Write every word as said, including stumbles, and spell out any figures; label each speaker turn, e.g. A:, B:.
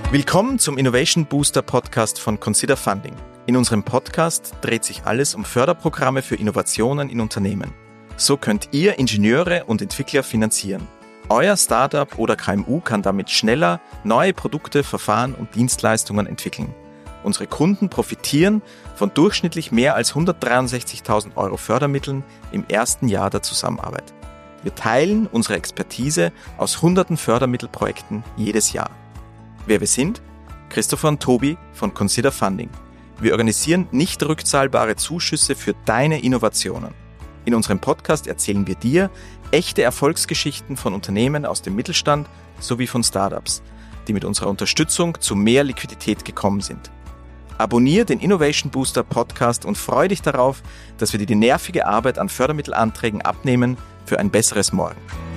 A: Willkommen zum Innovation Booster Podcast von Consider Funding. In unserem Podcast dreht sich alles um Förderprogramme für Innovationen in Unternehmen. So könnt ihr Ingenieure und Entwickler finanzieren. Euer Startup oder K M U kann damit schneller neue Produkte, Verfahren und Dienstleistungen entwickeln. Unsere Kunden profitieren von durchschnittlich mehr als hundertdreiundsechzigtausend Euro Fördermitteln im ersten Jahr der Zusammenarbeit. Wir teilen unsere Expertise aus hunderten Fördermittelprojekten jedes Jahr. Wer wir sind? Christopher und Tobi von Consider Funding. Wir organisieren nicht rückzahlbare Zuschüsse für deine Innovationen. In unserem Podcast erzählen wir dir echte Erfolgsgeschichten von Unternehmen aus dem Mittelstand sowie von Startups, die mit unserer Unterstützung zu mehr Liquidität gekommen sind. Abonnier den Innovation Booster Podcast und freu dich darauf, dass wir dir die nervige Arbeit an Fördermittelanträgen abnehmen für ein besseres Morgen.